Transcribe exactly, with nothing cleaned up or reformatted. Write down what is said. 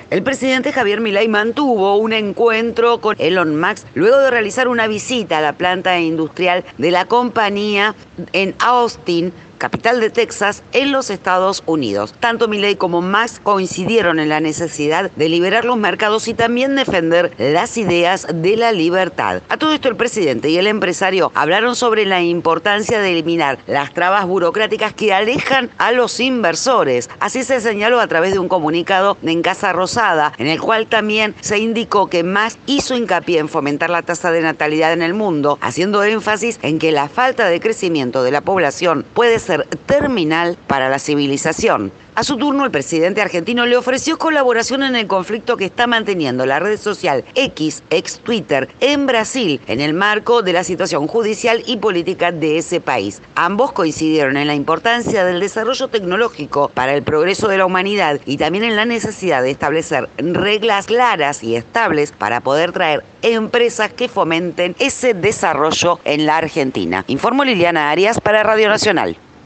El presidente Javier Milei mantuvo un encuentro con Elon Musk luego de realizar una visita a la planta industrial de la compañía en Austin, capital de Texas, en los Estados Unidos. Tanto Milei como Musk coincidieron en la necesidad de liberar los mercados y también defender las ideas de la libertad. A todo esto, el presidente y el empresario hablaron sobre la importancia de eliminar las trabas burocráticas que alejan a los inversores. Así se señaló a través de un comunicado en Casa Rosada, en el cual también se indicó que Musk hizo hincapié en fomentar la tasa de natalidad en el mundo, haciendo énfasis en que la falta de crecimiento de la población puede ser terminal para la civilización. A su turno, el presidente argentino le ofreció colaboración en el conflicto que está manteniendo la red social X, ex Twitter, en Brasil, en el marco de la situación judicial y política de ese país. Ambos coincidieron en la importancia del desarrollo tecnológico para el progreso de la humanidad y también en la necesidad de establecer reglas claras y estables para poder traer empresas que fomenten ese desarrollo en la Argentina. Informó Liliana Arias para Radio Nacional.